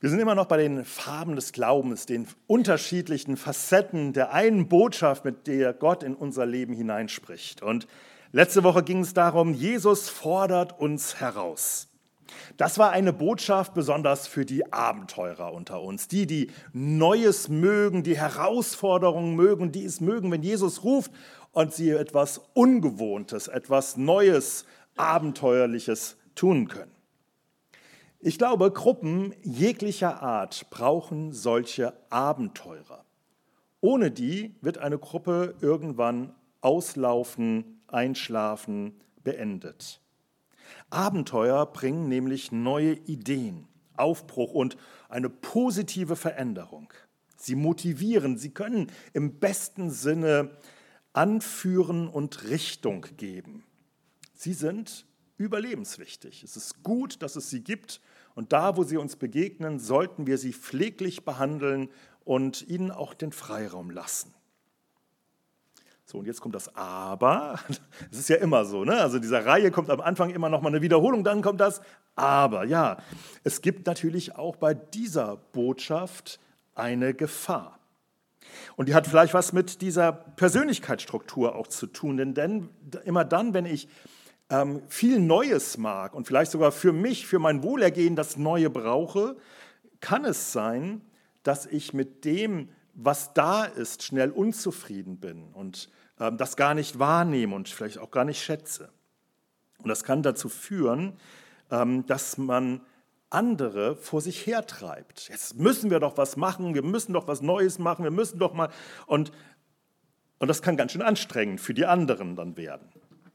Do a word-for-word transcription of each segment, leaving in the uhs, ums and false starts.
Wir sind immer noch bei den Farben des Glaubens, den unterschiedlichen Facetten der einen Botschaft, mit der Gott in unser Leben hineinspricht. Und letzte Woche ging es darum, Jesus fordert uns heraus. Das war eine Botschaft besonders für die Abenteurer unter uns, die, die Neues mögen, die Herausforderungen mögen, die es mögen, wenn Jesus ruft und sie etwas Ungewohntes, etwas Neues, Abenteuerliches tun können. Ich glaube, Gruppen jeglicher Art brauchen solche Abenteurer. Ohne die wird eine Gruppe irgendwann auslaufen, einschlafen, beendet. Abenteuer bringen nämlich neue Ideen, Aufbruch und eine positive Veränderung. Sie motivieren, sie können im besten Sinne anführen und Richtung geben. Sie sind überlebenswichtig. Es ist gut, dass es sie gibt. Und da, wo sie uns begegnen, sollten wir sie pfleglich behandeln und ihnen auch den Freiraum lassen. So, und jetzt kommt das Aber. Es ist ja immer so, ne? Also in dieser Reihe kommt am Anfang immer noch mal eine Wiederholung, dann kommt das Aber. Ja, es gibt natürlich auch bei dieser Botschaft eine Gefahr. Und die hat vielleicht was mit dieser Persönlichkeitsstruktur auch zu tun. Denn immer dann, wenn ich viel Neues mag und vielleicht sogar für mich, für mein Wohlergehen das Neue brauche, kann es sein, dass ich mit dem, was da ist, schnell unzufrieden bin und ähm, das gar nicht wahrnehme und vielleicht auch gar nicht schätze. Und das kann dazu führen, ähm, dass man andere vor sich hertreibt. Jetzt müssen wir doch was machen, wir müssen doch was Neues machen, wir müssen doch mal... Und, und das kann ganz schön anstrengend für die anderen dann werden.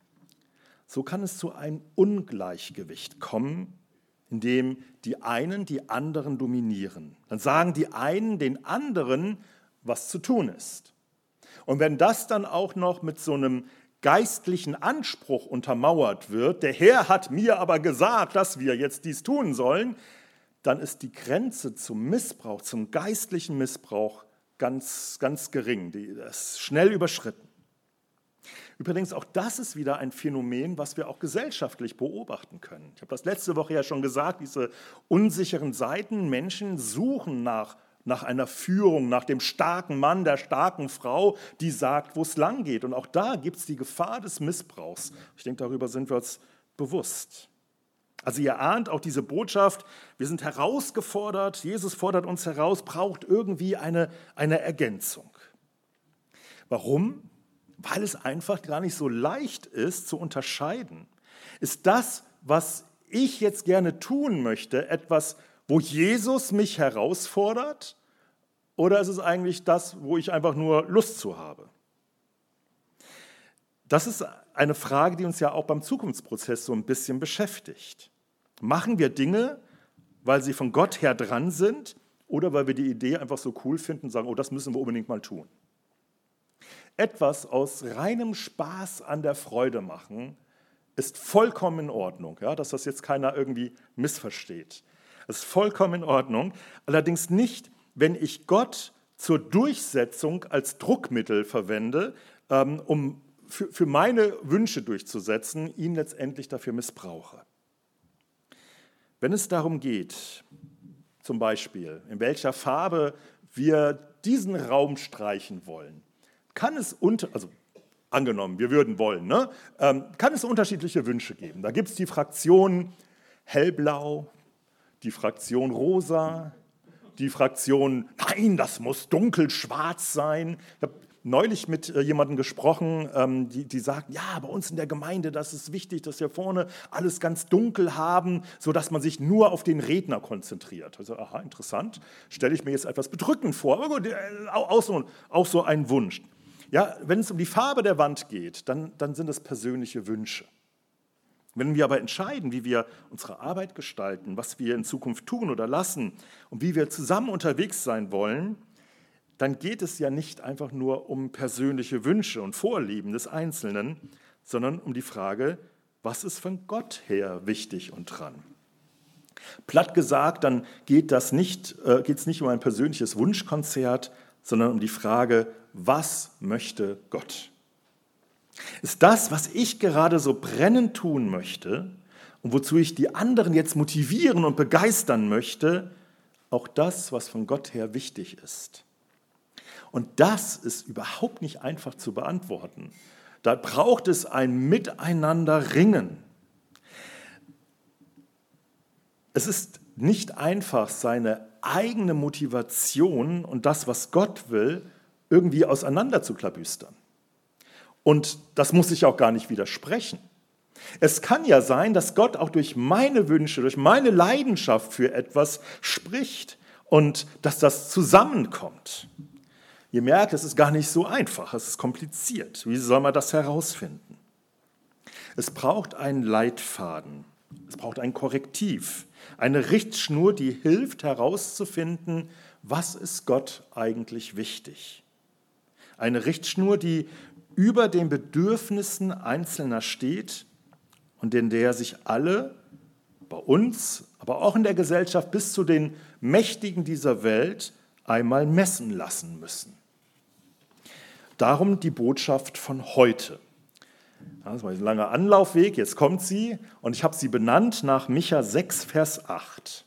So kann es zu einem Ungleichgewicht kommen, in dem die einen die anderen dominieren. Dann sagen die einen den anderen, was zu tun ist. Und wenn das dann auch noch mit so einem geistlichen Anspruch untermauert wird, der Herr hat mir aber gesagt, dass wir jetzt dies tun sollen, dann ist die Grenze zum Missbrauch, zum geistlichen Missbrauch ganz, ganz gering. Die ist schnell überschritten. Übrigens, auch das ist wieder ein Phänomen, was wir auch gesellschaftlich beobachten können. Ich habe das letzte Woche ja schon gesagt, diese unsicheren Seiten, Menschen suchen nach, nach einer Führung, nach dem starken Mann, der starken Frau, die sagt, wo es lang geht. Und auch da gibt es die Gefahr des Missbrauchs. Ich denke, darüber sind wir uns bewusst. Also ihr ahnt auch diese Botschaft, wir sind herausgefordert, Jesus fordert uns heraus, braucht irgendwie eine, eine Ergänzung. Warum? Weil es einfach gar nicht so leicht ist zu unterscheiden. Ist das, was ich jetzt gerne tun möchte, etwas, wo Jesus mich herausfordert? Oder ist es eigentlich das, wo ich einfach nur Lust zu habe? Das ist eine Frage, die uns ja auch beim Zukunftsprozess so ein bisschen beschäftigt. Machen wir Dinge, weil sie von Gott her dran sind oder weil wir die Idee einfach so cool finden und sagen, oh, das müssen wir unbedingt mal tun? Etwas aus reinem Spaß an der Freude machen, ist vollkommen in Ordnung, ja, dass das jetzt keiner irgendwie missversteht. Das ist vollkommen in Ordnung, allerdings nicht, wenn ich Gott zur Durchsetzung als Druckmittel verwende, ähm, um für, für meine Wünsche durchzusetzen, ihn letztendlich dafür missbrauche. Wenn es darum geht, zum Beispiel, in welcher Farbe wir diesen Raum streichen wollen, kann es, unter, also angenommen, wir würden wollen, ne, ähm, kann es unterschiedliche Wünsche geben. Da gibt es die Fraktion hellblau, die Fraktion rosa, die Fraktion, nein, das muss dunkelschwarz sein. Ich habe neulich mit äh, jemandem gesprochen, ähm, die, die sagt, ja, bei uns in der Gemeinde, das ist wichtig, dass wir vorne alles ganz dunkel haben, sodass man sich nur auf den Redner konzentriert. Also, aha, interessant, stelle ich mir jetzt etwas bedrückend vor, aber gut, äh, auch, so, auch so ein Wunsch. Ja, wenn es um die Farbe der Wand geht, dann, dann sind es persönliche Wünsche. Wenn wir aber entscheiden, wie wir unsere Arbeit gestalten, was wir in Zukunft tun oder lassen und wie wir zusammen unterwegs sein wollen, dann geht es ja nicht einfach nur um persönliche Wünsche und Vorlieben des Einzelnen, sondern um die Frage, was ist von Gott her wichtig und dran? Platt gesagt, dann geht das nicht, äh, geht es nicht um ein persönliches Wunschkonzert, sondern um die Frage, was möchte Gott? Ist das, was ich gerade so brennend tun möchte und wozu ich die anderen jetzt motivieren und begeistern möchte, auch das, was von Gott her wichtig ist. Und das ist überhaupt nicht einfach zu beantworten. Da braucht es ein Miteinander-Ringen. Es ist nicht einfach, seine eigene Motivation und das, was Gott will, irgendwie auseinander zu klabüstern. Und das muss ich auch gar nicht widersprechen. Es kann ja sein, dass Gott auch durch meine Wünsche, durch meine Leidenschaft für etwas spricht und dass das zusammenkommt. Ihr merkt, es ist gar nicht so einfach, es ist kompliziert. Wie soll man das herausfinden? Es braucht einen Leitfaden, es braucht ein Korrektiv, eine Richtschnur, die hilft herauszufinden, was ist Gott eigentlich wichtig. Eine Richtschnur, die über den Bedürfnissen Einzelner steht und in der sich alle, bei uns, aber auch in der Gesellschaft bis zu den Mächtigen dieser Welt einmal messen lassen müssen. Darum die Botschaft von heute. Das war ein langer Anlaufweg, jetzt kommt sie und ich habe sie benannt nach Micha sechs, Vers acht.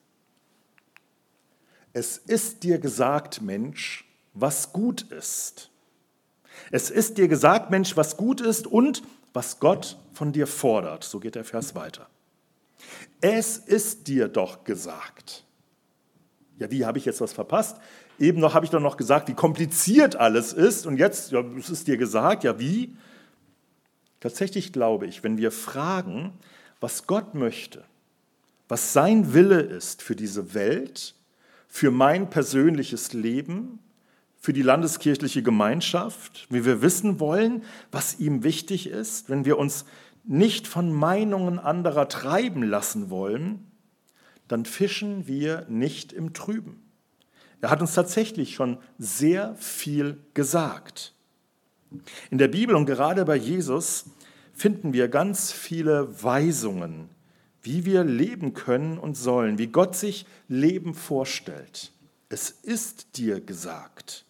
Es ist dir gesagt, Mensch, was gut ist. Es ist dir gesagt, Mensch, was gut ist und was Gott von dir fordert. So geht der Vers weiter. Es ist dir doch gesagt. Ja, wie, habe ich jetzt was verpasst? Eben noch habe ich doch noch gesagt, wie kompliziert alles ist. Und jetzt, ja, es ist dir gesagt, ja wie? Tatsächlich glaube ich, wenn wir fragen, was Gott möchte, was sein Wille ist für diese Welt, für mein persönliches Leben, für die landeskirchliche Gemeinschaft, wie wir wissen wollen, was ihm wichtig ist, wenn wir uns nicht von Meinungen anderer treiben lassen wollen, dann fischen wir nicht im Trüben. Er hat uns tatsächlich schon sehr viel gesagt. In der Bibel und gerade bei Jesus finden wir ganz viele Weisungen, wie wir leben können und sollen, wie Gott sich Leben vorstellt. Es ist dir gesagt.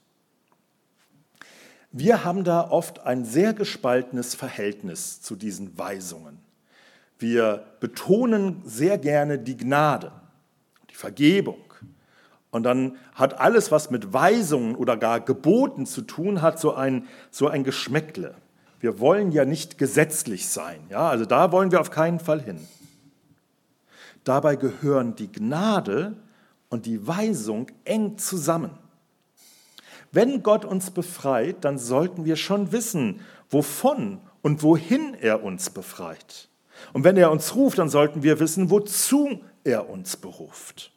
Wir haben da oft ein sehr gespaltenes Verhältnis zu diesen Weisungen. Wir betonen sehr gerne die Gnade, die Vergebung. Und dann hat alles, was mit Weisungen oder gar Geboten zu tun hat, so ein, so ein Geschmäckle. Wir wollen ja nicht gesetzlich sein, ja? Also da wollen wir auf keinen Fall hin. Dabei gehören die Gnade und die Weisung eng zusammen. Wenn Gott uns befreit, dann sollten wir schon wissen, wovon und wohin er uns befreit. Und wenn er uns ruft, dann sollten wir wissen, wozu er uns beruft.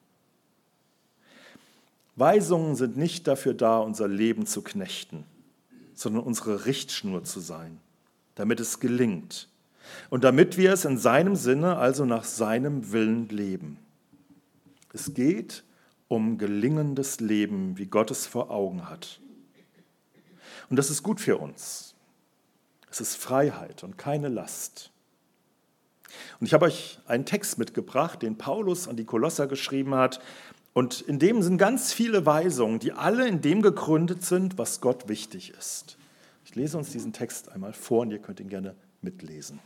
Weisungen sind nicht dafür da, unser Leben zu knechten, sondern unsere Richtschnur zu sein, damit es gelingt und damit wir es in seinem Sinne, also nach seinem Willen leben. Es geht um gelingendes Leben, wie Gott es vor Augen hat. Und das ist gut für uns. Es ist Freiheit und keine Last. Und ich habe euch einen Text mitgebracht, den Paulus an die Kolosser geschrieben hat. Und in dem sind ganz viele Weisungen, die alle in dem gegründet sind, was Gott wichtig ist. Ich lese uns diesen Text einmal vor und ihr könnt ihn gerne mitlesen.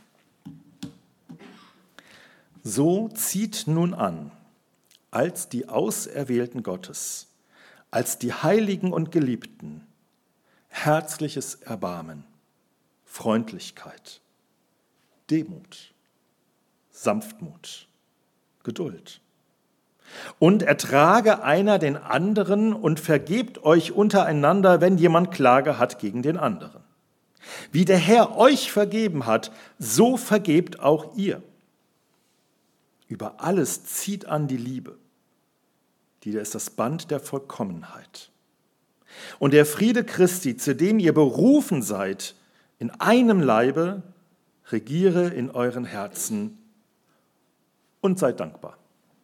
So zieht nun an, als die Auserwählten Gottes, als die Heiligen und Geliebten, herzliches Erbarmen, Freundlichkeit, Demut, Sanftmut, Geduld. Und ertrage einer den anderen und vergebt euch untereinander, wenn jemand Klage hat gegen den anderen. Wie der Herr euch vergeben hat, so vergebt auch ihr. Über alles zieht an die Liebe, die ist das Band der Vollkommenheit. Und der Friede Christi, zu dem ihr berufen seid, in einem Leibe, regiere in euren Herzen und seid dankbar.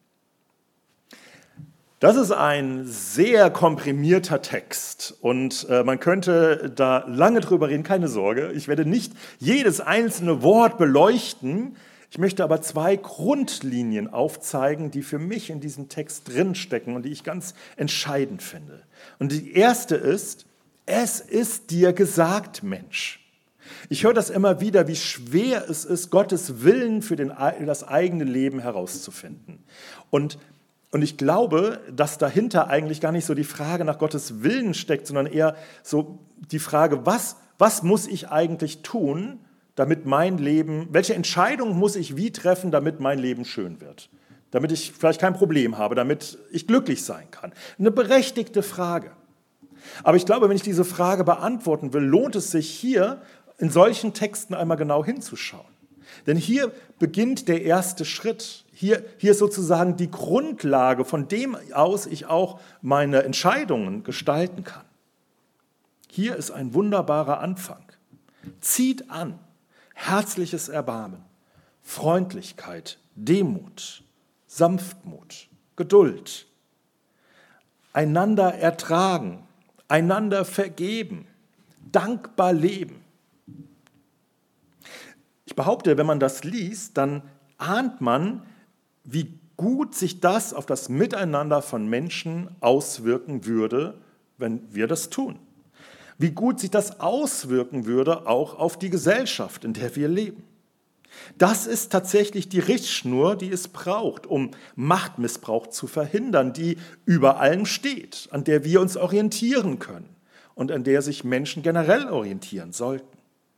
Das ist ein sehr komprimierter Text und äh, man könnte da lange drüber reden, keine Sorge. Ich werde nicht jedes einzelne Wort beleuchten. Ich möchte aber zwei Grundlinien aufzeigen, die für mich in diesem Text drinstecken und die ich ganz entscheidend finde. Und die erste ist, es ist dir gesagt, Mensch. Ich höre das immer wieder, wie schwer es ist, Gottes Willen für den, das eigene Leben herauszufinden. Und Und ich glaube, dass dahinter eigentlich gar nicht so die Frage nach Gottes Willen steckt, sondern eher so die Frage, was, was muss ich eigentlich tun, damit mein Leben, welche Entscheidung muss ich wie treffen, damit mein Leben schön wird? Damit ich vielleicht kein Problem habe, damit ich glücklich sein kann. Eine berechtigte Frage. Aber ich glaube, wenn ich diese Frage beantworten will, lohnt es sich hier in solchen Texten einmal genau hinzuschauen. Denn hier beginnt der erste Schritt. Hier, hier ist sozusagen die Grundlage, von dem aus ich auch meine Entscheidungen gestalten kann. Hier ist ein wunderbarer Anfang. Zieht an herzliches Erbarmen, Freundlichkeit, Demut, Sanftmut, Geduld, einander ertragen, einander vergeben, dankbar leben. Ich behaupte, wenn man das liest, dann ahnt man, wie gut sich das auf das Miteinander von Menschen auswirken würde, wenn wir das tun. Wie gut sich das auswirken würde auch auf die Gesellschaft, in der wir leben. Das ist tatsächlich die Richtschnur, die es braucht, um Machtmissbrauch zu verhindern, die über allem steht, an der wir uns orientieren können und an der sich Menschen generell orientieren sollten.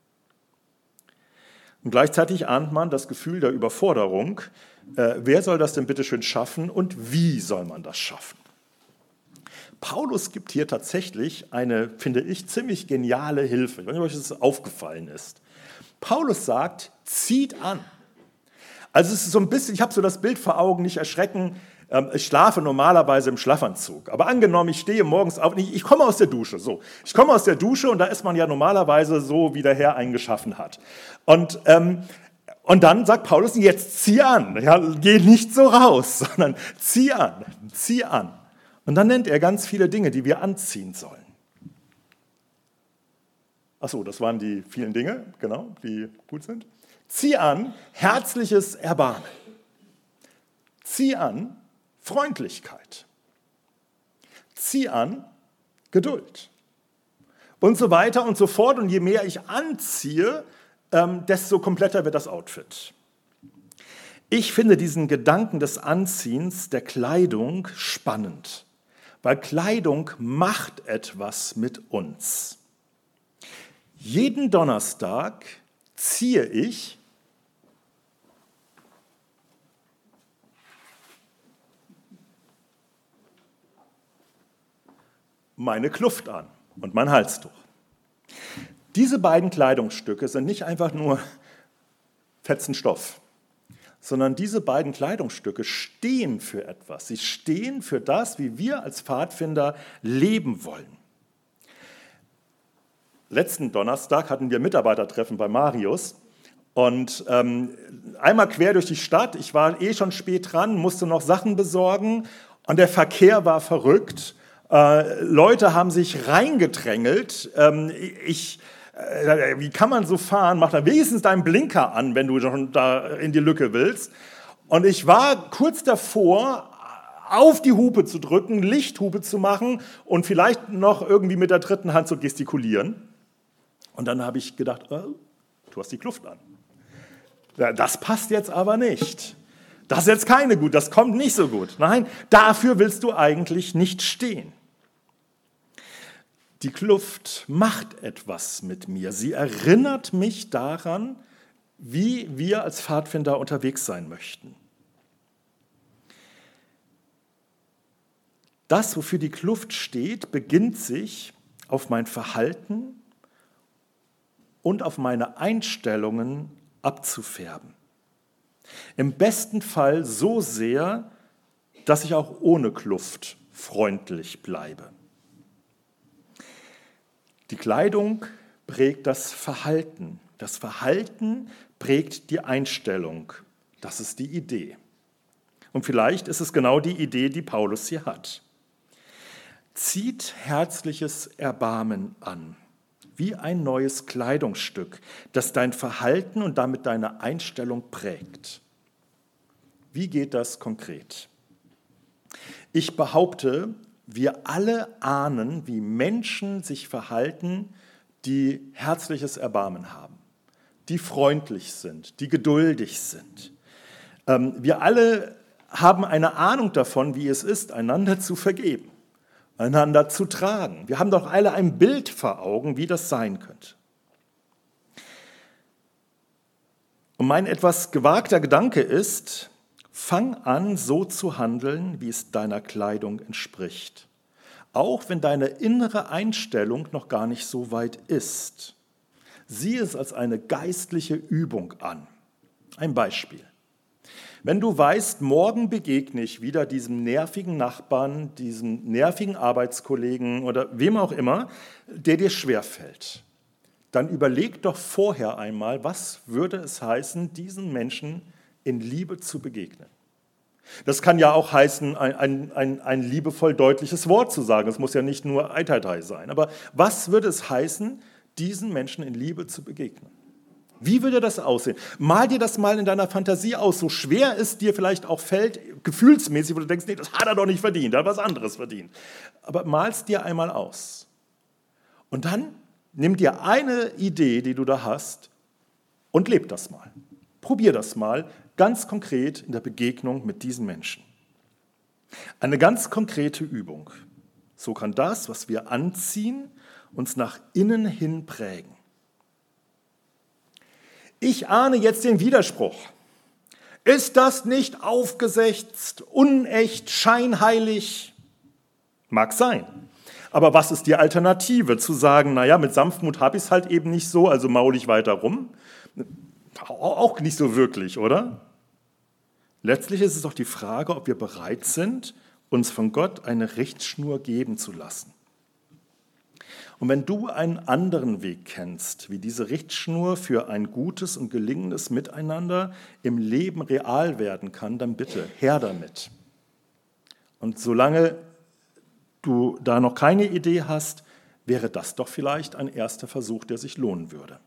Und gleichzeitig ahnt man das Gefühl der Überforderung. Äh, wer soll das denn bitte schön schaffen und wie soll man das schaffen? Paulus gibt hier tatsächlich eine, finde ich, ziemlich geniale Hilfe. Ich weiß nicht, ob euch das aufgefallen ist. Paulus sagt, zieht an. Also es ist so ein bisschen, ich habe so das Bild vor Augen, nicht erschrecken, ich schlafe normalerweise im Schlafanzug. Aber angenommen, ich stehe morgens auf, ich, ich komme aus der Dusche, so. Ich komme aus der Dusche und da ist man ja normalerweise so, wie der Herr einen geschaffen hat. Und, ähm, und dann sagt Paulus, jetzt zieh an. Ja, geh nicht so raus, sondern zieh an, zieh an. Und dann nennt er ganz viele Dinge, die wir anziehen sollen. Achso, das waren die vielen Dinge, genau, die gut sind. Zieh an herzliches Erbarmen. Zieh an Freundlichkeit. Zieh an Geduld. Und so weiter und so fort. Und je mehr ich anziehe, desto kompletter wird das Outfit. Ich finde diesen Gedanken des Anziehens der Kleidung spannend, weil Kleidung macht etwas mit uns. Jeden Donnerstag ziehe ich meine Kluft an und mein Halstuch. Diese beiden Kleidungsstücke sind nicht einfach nur fetzen Stoff, sondern diese beiden Kleidungsstücke stehen für etwas. Sie stehen für das, wie wir als Pfadfinder leben wollen. Letzten Donnerstag hatten wir Mitarbeitertreffen bei Marius und ähm, einmal quer durch die Stadt. Ich war eh schon spät dran, musste noch Sachen besorgen und der Verkehr war verrückt. Äh, Leute haben sich reingedrängelt. Ähm, ich, äh, wie kann man so fahren? Mach da wenigstens deinen Blinker an, wenn du schon da in die Lücke willst. Und ich war kurz davor, auf die Hupe zu drücken, Lichthupe zu machen und vielleicht noch irgendwie mit der dritten Hand zu gestikulieren. Und dann habe ich gedacht, oh, du hast die Kluft an. Ja, das passt jetzt aber nicht. Das ist jetzt keine gut, das kommt nicht so gut. Nein, dafür willst du eigentlich nicht stehen. Die Kluft macht etwas mit mir. Sie erinnert mich daran, wie wir als Pfadfinder unterwegs sein möchten. Das, wofür die Kluft steht, beginnt sich auf mein Verhalten und auf meine Einstellungen abzufärben. Im besten Fall so sehr, dass ich auch ohne Kluft freundlich bleibe. Die Kleidung prägt das Verhalten. Das Verhalten prägt die Einstellung. Das ist die Idee. Und vielleicht ist es genau die Idee, die Paulus hier hat. Zieht herzliches Erbarmen an, wie ein neues Kleidungsstück, das dein Verhalten und damit deine Einstellung prägt. Wie geht das konkret? Ich behaupte, wir alle ahnen, wie Menschen sich verhalten, die herzliches Erbarmen haben, die freundlich sind, die geduldig sind. Wir alle haben eine Ahnung davon, wie es ist, einander zu vergeben, einander zu tragen. Wir haben doch alle ein Bild vor Augen, wie das sein könnte. Und mein etwas gewagter Gedanke ist, fang an, so zu handeln, wie es deiner Kleidung entspricht. Auch wenn deine innere Einstellung noch gar nicht so weit ist. Sieh es als eine geistliche Übung an. Ein Beispiel. Wenn du weißt, morgen begegne ich wieder diesem nervigen Nachbarn, diesem nervigen Arbeitskollegen oder wem auch immer, der dir schwerfällt, dann überleg doch vorher einmal, was würde es heißen, diesen Menschen in Liebe zu begegnen. Das kann ja auch heißen, ein, ein, ein, ein liebevoll deutliches Wort zu sagen. Es muss ja nicht nur Eitatei sein. Aber was würde es heißen, diesen Menschen in Liebe zu begegnen? Wie würde das aussehen? Mal dir das mal in deiner Fantasie aus, so schwer es dir vielleicht auch fällt, gefühlsmäßig, wo du denkst, nee, das hat er doch nicht verdient, er hat was anderes verdient. Aber mal es dir einmal aus. Und dann nimm dir eine Idee, die du da hast, und leb das mal. Probier das mal ganz konkret in der Begegnung mit diesen Menschen. Eine ganz konkrete Übung. So kann das, was wir anziehen, uns nach innen hin prägen. Ich ahne jetzt den Widerspruch. Ist das nicht aufgesetzt, unecht, scheinheilig? Mag sein. Aber was ist die Alternative? Zu sagen, naja, mit Sanftmut habe ich es halt eben nicht so, also maul ich weiter rum? Auch nicht so wirklich, oder? Letztlich ist es doch die Frage, ob wir bereit sind, uns von Gott eine Richtschnur geben zu lassen. Und wenn du einen anderen Weg kennst, wie diese Richtschnur für ein gutes und gelingendes Miteinander im Leben real werden kann, dann bitte, her damit. Und solange du da noch keine Idee hast, wäre das doch vielleicht ein erster Versuch, der sich lohnen würde.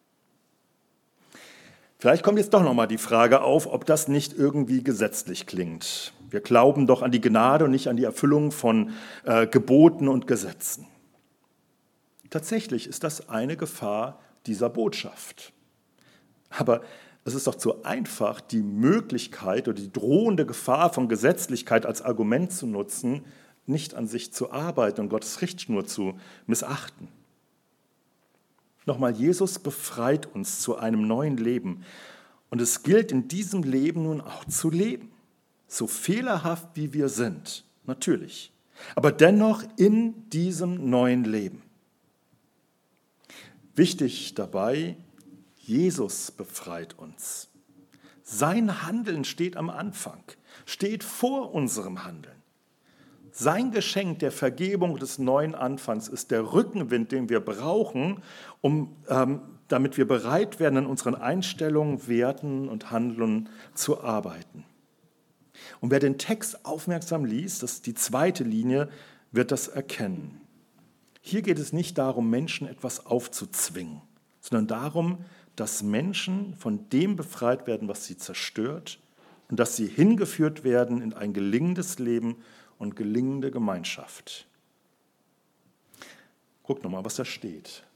Vielleicht kommt jetzt doch nochmal die Frage auf, ob das nicht irgendwie gesetzlich klingt. Wir glauben doch an die Gnade und nicht an die Erfüllung von äh, Geboten und Gesetzen. Tatsächlich ist das eine Gefahr dieser Botschaft. Aber es ist doch zu einfach, die Möglichkeit oder die drohende Gefahr von Gesetzlichkeit als Argument zu nutzen, nicht an sich zu arbeiten und Gottes Richtschnur zu missachten. Nochmal, Jesus befreit uns zu einem neuen Leben. Und es gilt in diesem Leben nun auch zu leben. So fehlerhaft wie wir sind, natürlich. Aber dennoch in diesem neuen Leben. Wichtig dabei, Jesus befreit uns. Sein Handeln steht am Anfang, steht vor unserem Handeln. Sein Geschenk der Vergebung des neuen Anfangs ist der Rückenwind, den wir brauchen, um, ähm, damit wir bereit werden, an unseren Einstellungen, Werten und Handeln zu arbeiten. Und wer den Text aufmerksam liest, das ist die zweite Linie, wird das erkennen. Hier geht es nicht darum, Menschen etwas aufzuzwingen, sondern darum, dass Menschen von dem befreit werden, was sie zerstört, und dass sie hingeführt werden in ein gelingendes Leben und gelingende Gemeinschaft. Guck nochmal, was da steht.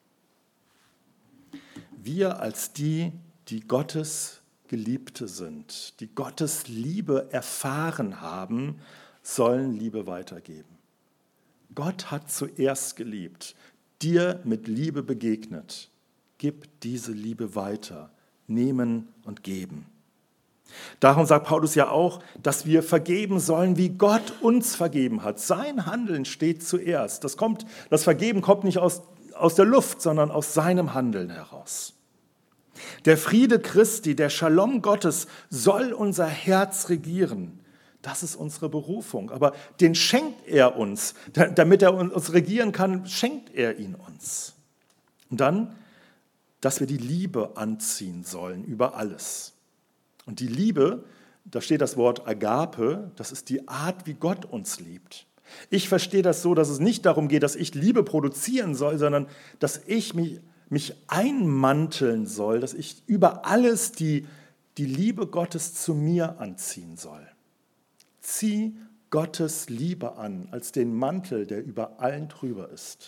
Wir als die, die Gottes Geliebte sind, die Gottes Liebe erfahren haben, sollen Liebe weitergeben. Gott hat zuerst geliebt, dir mit Liebe begegnet. Gib diese Liebe weiter, nehmen und geben. Darum sagt Paulus ja auch, dass wir vergeben sollen, wie Gott uns vergeben hat. Sein Handeln steht zuerst. Das kommt, das Vergeben kommt nicht aus, aus der Luft, sondern aus seinem Handeln heraus. Der Friede Christi, der Shalom Gottes soll unser Herz regieren. Das ist unsere Berufung. Aber den schenkt er uns. Damit er uns regieren kann, schenkt er ihn uns. Und dann, dass wir die Liebe anziehen sollen über alles. Und die Liebe, da steht das Wort Agape, das ist die Art, wie Gott uns liebt. Ich verstehe das so, dass es nicht darum geht, dass ich Liebe produzieren soll, sondern dass ich mich, mich einmanteln soll, dass ich über alles die, die Liebe Gottes zu mir anziehen soll. Zieh Gottes Liebe an, als den Mantel, der über allen drüber ist.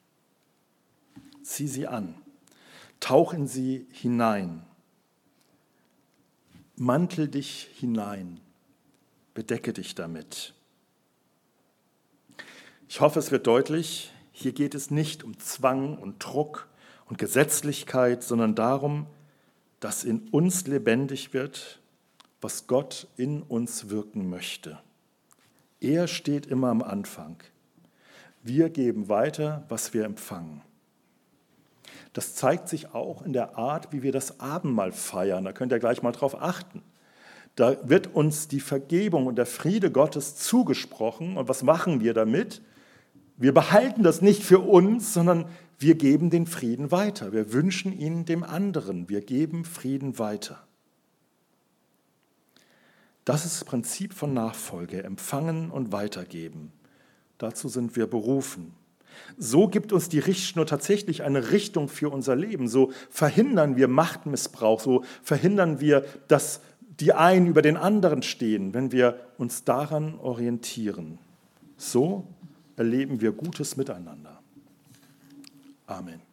Zieh sie an, tauch in sie hinein. Mantel dich hinein bedecke dich damit. Ich hoffe, es wird deutlich, hier geht es nicht um Zwang und Druck und Gesetzlichkeit, sondern darum, dass in uns lebendig wird, was Gott in uns wirken möchte. Er steht immer am Anfang. Wir geben weiter, was wir empfangen. Das zeigt sich auch in der Art, wie wir das Abendmahl feiern. Da könnt ihr gleich mal drauf achten. Da wird uns die Vergebung und der Friede Gottes zugesprochen. Und was machen wir damit? Wir behalten das nicht für uns, sondern wir geben den Frieden weiter. Wir wünschen ihn dem anderen. Wir geben Frieden weiter. Das ist das Prinzip von Nachfolge, empfangen und weitergeben. Dazu sind wir berufen. So gibt uns die Richtschnur tatsächlich eine Richtung für unser Leben. So verhindern wir Machtmissbrauch, so verhindern wir, dass die einen über den anderen stehen, wenn wir uns daran orientieren. So erleben wir gutes Miteinander. Amen.